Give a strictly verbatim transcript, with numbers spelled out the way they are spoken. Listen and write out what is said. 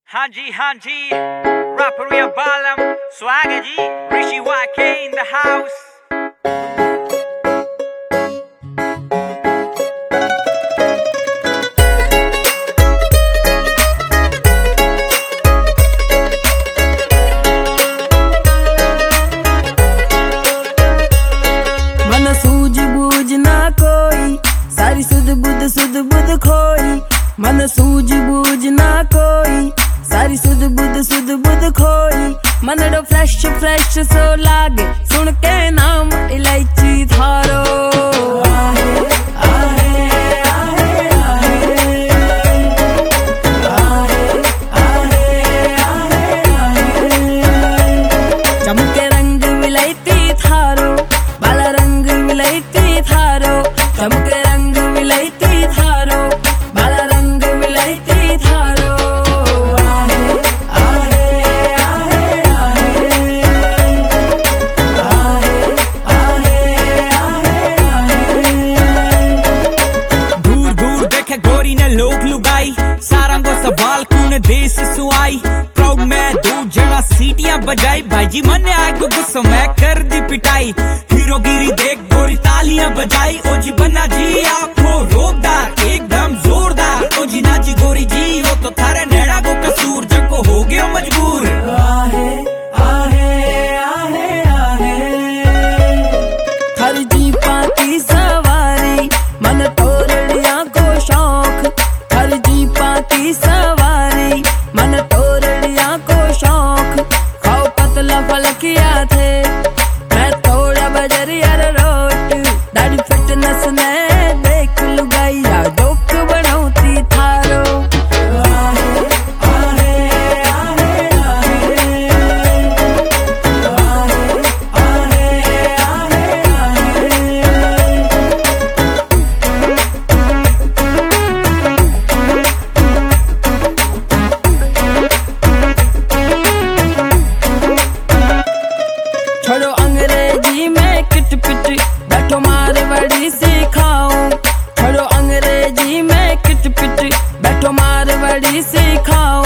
हाँ जी हाँ जी rapper real balam swagger ji Rishi Y K in the house। मन सूझ बूझ ना कोई सारी सुध बुध सुध बुध खोई। मन सूझ बूझ ना कोई सारी सुध बुध सुध बुध खोई। मनड़ो फ्रेश फ्रेश सो लागे सुन के नाम इलायची थारो। चमके रंग विलायती थारो बाला रंग विलायती थारो। चमके रंग विलायती थारो बाला रंग विलायती थारो। दूर दूर देखे गोरी ने लोग लुगाई सारा को सवाल कौन देश सुआई। प्राउड में दो जगह सीटियां बजाई भाई जी मन आए को गुस्सा मैं कर दी पिटाई। हीरोगिरी देख गोरी तालियां बजाई ओ जी बन्ना जी आंखों रोकदार एकदम जोरदार। ओ जी ना जी गोरी जी हो तो थारे नेड़ा को कसूर जको हो गया मजबूर। आहे आहे आहे आहे हर जीपा की सवारी मन तोरड़िया को शौक। हर जीपा की सवारी मन तोरड़िया को शौक। खाओ पतला फलकिया थे मैं थोड़ा बजरिया रोट। दाढ़ी फिटनेस ने देख लुगाई या जोक बनौती थारो। छोड़ो अंग्रेजी में किट पिट बैठो मारवाड़ी सिखाऊं। छोड़ो अंग्रेजी में किट पिट बैठो मारवाड़ी सिखाऊं।